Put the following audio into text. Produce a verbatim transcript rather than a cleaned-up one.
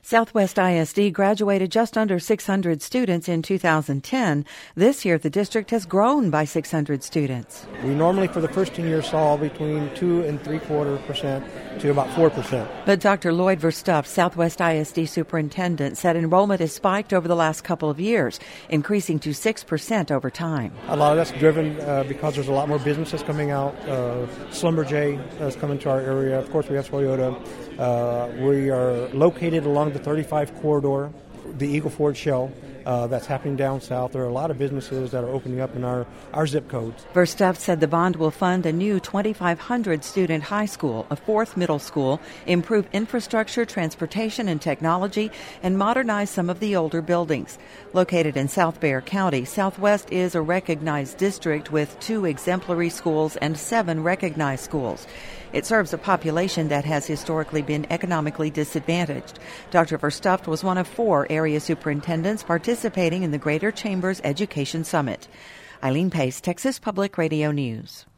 Southwest I S D graduated just under six hundred students in two thousand ten. This year, the district has grown by six hundred students. We normally, for the first ten years, saw between two and three quarter percent to about four percent. But Doctor Lloyd Verstuft, Southwest I S D superintendent, said enrollment has spiked over the last couple of years, increasing to six percent over time. A lot of that's driven uh, because there's a lot more businesses coming out. Uh, Schlumberger has come into our area. Of course, we have Toyota. Uh, we are located along the thirty-five corridor, the Eagle Ford Shell. Uh, that's happening down south. There are a lot of businesses that are opening up in our, our zip codes. Verstuft said the bond will fund a new twenty-five hundred student high school, a fourth middle school, improve infrastructure, transportation, and technology, and modernize some of the older buildings. Located in South Bexar County, Southwest is a recognized district with two exemplary schools and seven recognized schools. It serves a population that has historically been economically disadvantaged. Doctor Verstuft was one of four area superintendents participating in the Greater Chambers Education Summit. Eileen Pace, Texas Public Radio News.